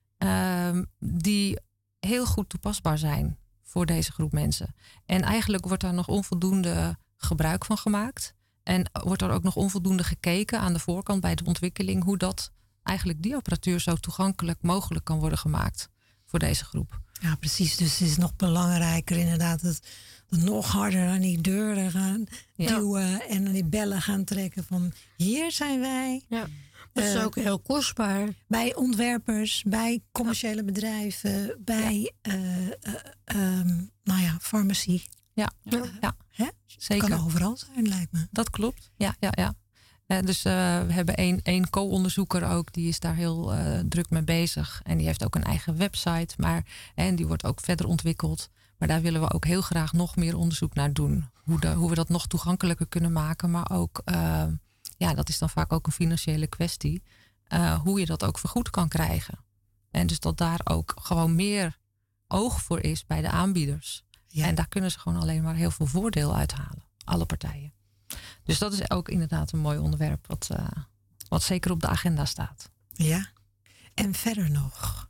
um, die heel goed toepasbaar zijn voor deze groep mensen. En eigenlijk wordt daar nog onvoldoende gebruik van gemaakt. En wordt er ook nog onvoldoende gekeken aan de voorkant bij de ontwikkeling, hoe dat eigenlijk die apparatuur zo toegankelijk mogelijk kan worden gemaakt voor deze groep. Ja, precies. Dus het is nog belangrijker inderdaad dat we nog harder aan die deuren gaan Ja. duwen en aan die bellen gaan trekken van hier zijn wij. Ja. Dat is Uh, ook heel kostbaar. Bij ontwerpers, bij commerciële bedrijven, bij uh, uh, um, nou ja, farmacie. Ja, Ja. ja. Hè? Zeker. Kan overal zijn, lijkt me. Dat klopt. Ja, ja, ja. Uh, dus uh, we hebben één, één co-onderzoeker ook, die is daar heel uh, druk mee bezig. En die heeft ook een eigen website, maar en die wordt ook verder ontwikkeld. Maar daar willen we ook heel graag nog meer onderzoek naar doen. Hoe, de, hoe we dat nog toegankelijker kunnen maken. Maar ook, uh, ja, dat is dan vaak ook een financiële kwestie. Uh, hoe je dat ook vergoed kan krijgen. En dus dat daar ook gewoon meer oog voor is bij de aanbieders. Ja. En daar kunnen ze gewoon alleen maar heel veel voordeel uithalen. Alle partijen. Dus dat is ook inderdaad een mooi onderwerp wat, uh, wat zeker op de agenda staat. Ja. En verder nog?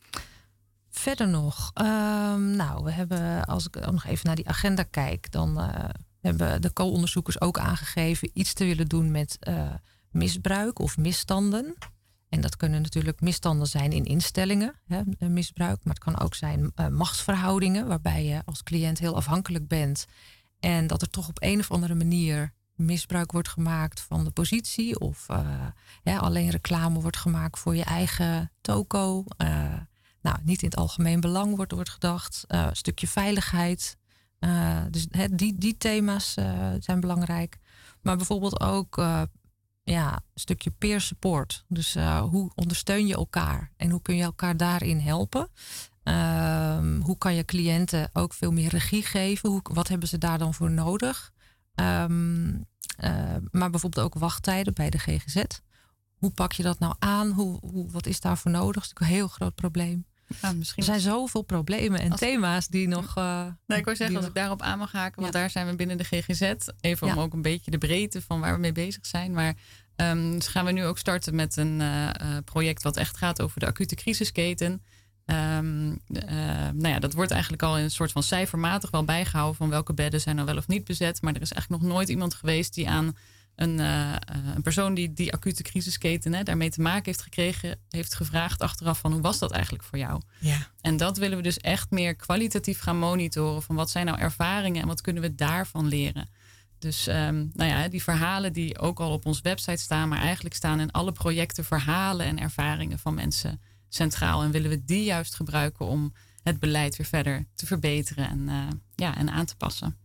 Verder nog. Um, nou, we hebben, als ik nog even naar die agenda kijk, dan uh, hebben de co-onderzoekers ook aangegeven iets te willen doen met uh, misbruik of misstanden. En dat kunnen natuurlijk misstanden zijn in instellingen, hè, misbruik. Maar het kan ook zijn uh, machtsverhoudingen, waarbij je als cliënt heel afhankelijk bent. En dat er toch op een of andere manier misbruik wordt gemaakt van de positie. Of uh, ja, alleen reclame wordt gemaakt voor je eigen toko. Uh, nou, niet in het algemeen belang wordt, wordt gedacht. Uh, een stukje veiligheid. Uh, dus he, die, die thema's uh, zijn belangrijk. Maar bijvoorbeeld ook uh, ja, een stukje peer support. Dus uh, hoe ondersteun je elkaar? En hoe kun je elkaar daarin helpen? Uh, hoe kan je cliënten ook veel meer regie geven? Hoe, wat hebben ze daar dan voor nodig? Um, uh, maar bijvoorbeeld ook wachttijden bij de G G Z. Hoe pak je dat nou aan? Hoe, hoe, wat is daarvoor nodig? Dat is natuurlijk een heel groot probleem. Ja, misschien er zijn zoveel problemen en als... thema's die nog... Uh, nee, ik wou zeggen, als nog... ik daarop aan mag haken... want ja. daar zijn we binnen de G G Z. Even ja. om ook een beetje de breedte van waar we mee bezig zijn. Maar um, dus gaan we nu ook starten met een uh, project... wat echt gaat over de acute crisisketen... Um, uh, nou ja, dat wordt eigenlijk al in een soort van cijfermatig wel bijgehouden... van welke bedden zijn nou wel of niet bezet. Maar er is eigenlijk nog nooit iemand geweest die aan een, uh, een persoon... die die acute crisisketen hè, daarmee te maken heeft gekregen... heeft gevraagd achteraf van hoe was dat eigenlijk voor jou? Ja. En dat willen we dus echt meer kwalitatief gaan monitoren... van wat zijn nou ervaringen en wat kunnen we daarvan leren? Dus um, nou ja, die verhalen die ook al op onze website staan... maar eigenlijk staan in alle projecten verhalen en ervaringen van mensen... centraal en willen we die juist gebruiken om het beleid weer verder te verbeteren en, uh, ja, en aan te passen.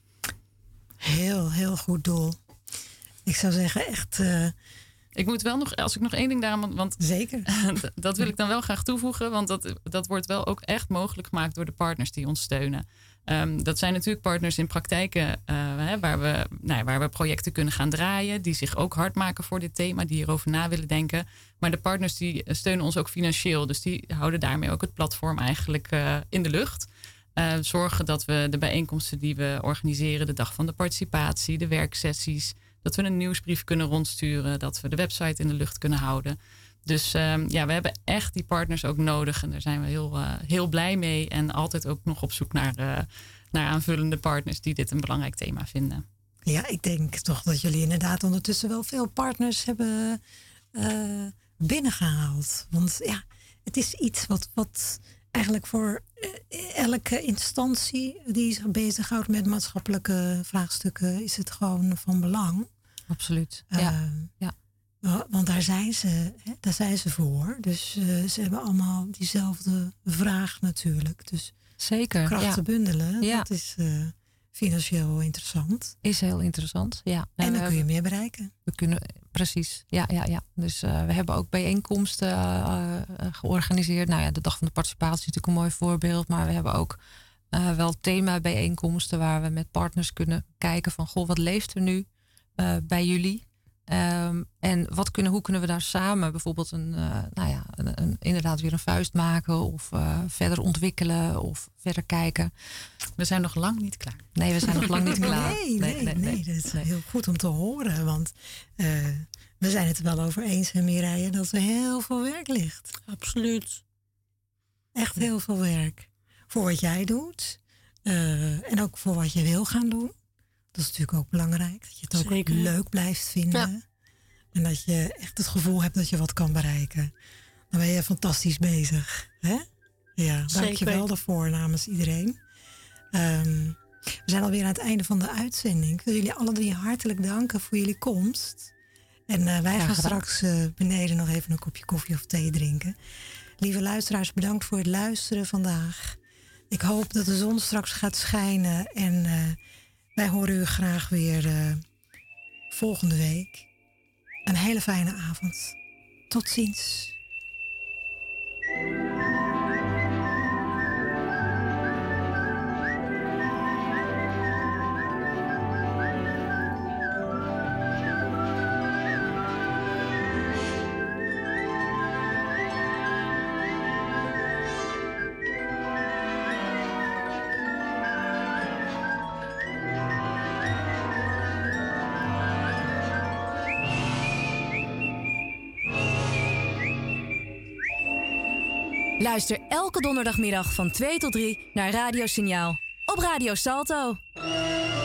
Heel, heel goed doel. Ik zou zeggen echt... Uh... Ik moet wel nog, als ik nog één ding daarom... Want Zeker. dat wil ik dan wel graag toevoegen, want dat, dat wordt wel ook echt mogelijk gemaakt door de partners die ons steunen. Um, dat zijn natuurlijk partners in praktijken uh, hè, waar, we, nou ja, waar we projecten kunnen gaan draaien. Die zich ook hard maken voor dit thema. Die hierover na willen denken. Maar de partners die steunen ons ook financieel. Dus die houden daarmee ook het platform eigenlijk uh, in de lucht. Uh, zorgen dat we de bijeenkomsten die we organiseren. De dag van de participatie. De werksessies. Dat we een nieuwsbrief kunnen rondsturen. Dat we de website in de lucht kunnen houden. Dus um, ja, we hebben echt die partners ook nodig. En daar zijn we heel, uh, heel blij mee. En altijd ook nog op zoek naar, uh, naar aanvullende partners die dit een belangrijk thema vinden. Ja, ik denk toch dat jullie inderdaad ondertussen wel veel partners hebben uh, binnengehaald. Want ja, het is iets wat, wat eigenlijk voor uh, elke instantie die zich bezighoudt met maatschappelijke vraagstukken is het gewoon van belang. Absoluut, ja. Uh, ja. Want daar zijn ze, hè, daar zijn ze voor. Dus uh, ze hebben allemaal diezelfde vraag natuurlijk. Dus zeker krachten ja. bundelen, ja. dat is uh, financieel interessant. Is heel interessant, ja. En, en dan kun je hebben, meer bereiken. We kunnen, precies, ja, ja, ja. Dus uh, we hebben ook bijeenkomsten uh, uh, georganiseerd. Nou ja, de dag van de participatie is natuurlijk een mooi voorbeeld. Maar we hebben ook uh, wel thema bijeenkomsten waar we met partners kunnen kijken van, goh, wat leeft er nu uh, bij jullie? Um, en wat kunnen, hoe kunnen we daar samen bijvoorbeeld een, uh, nou ja, een, een, inderdaad weer een vuist maken of uh, verder ontwikkelen of verder kijken. We zijn nog lang niet klaar. Nee, we zijn nog lang niet klaar. Nee, nee, nee, nee, nee. Dat is heel goed om te horen, want uh, we zijn het er wel over eens, hè, Mireille, dat er heel veel werk ligt. Absoluut. Echt heel veel werk. Voor wat jij doet uh, en ook voor wat je wil gaan doen. Dat is natuurlijk ook belangrijk. Dat je het ook Zeker. leuk blijft vinden. Ja. En dat je echt het gevoel hebt dat je wat kan bereiken. Dan ben je fantastisch bezig. Hè? Ja, dank je wel daarvoor namens iedereen. Um, we zijn alweer aan het einde van de uitzending. Ik wil jullie alle drie hartelijk danken voor jullie komst. En uh, wij ja, gaan straks uh, beneden nog even een kopje koffie of thee drinken. Lieve luisteraars, bedankt voor het luisteren vandaag. Ik hoop dat de zon straks gaat schijnen en... Uh, Wij horen u graag weer uh, volgende week. Een hele fijne avond. Tot ziens. Luister elke donderdagmiddag van twee tot drie naar Radio Signaal op Radio Salto.